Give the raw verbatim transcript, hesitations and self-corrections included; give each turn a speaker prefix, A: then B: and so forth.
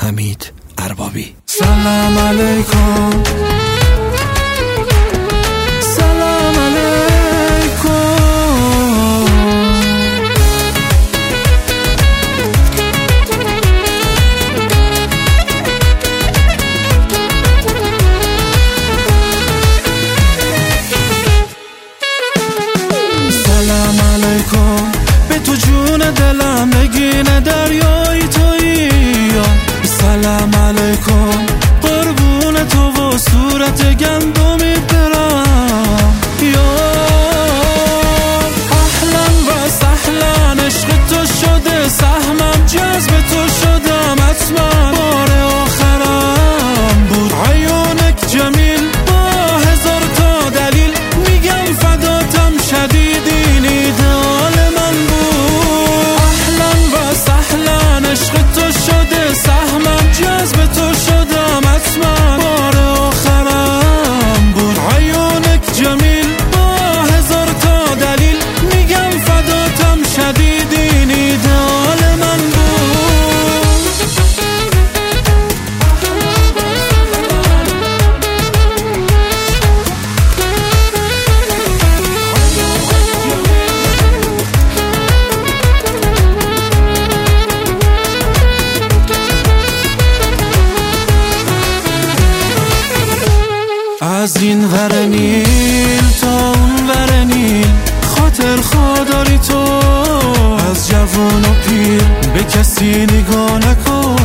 A: حمید اربابی.
B: سلام علیکم، سلام علیکم. سلام علیکم به تو جون دلم، نگین دریایی تویی. سلام علیکم قربون تو و صورت گندمی برم. یا اهلا و سهلا، عشق تو شده سهمم، جذب تو شدم حتما. بار آخرم بود عیونک جمیل، با هزار تا دلیل میگم فداتم، شدیدین ایدال من بود. اهلا و سهلا، عشق تو شده سهمم، جذب تو شدم حتما. بار آخرم بود عیونک جمیل، با هزار تا دلیل میگم فداتم، شدیدین ایدال من بود. از این ور نیل تا اون ور نیل، خاطر خوداری تو. از جوان و پیر به کسی نگاه نکن،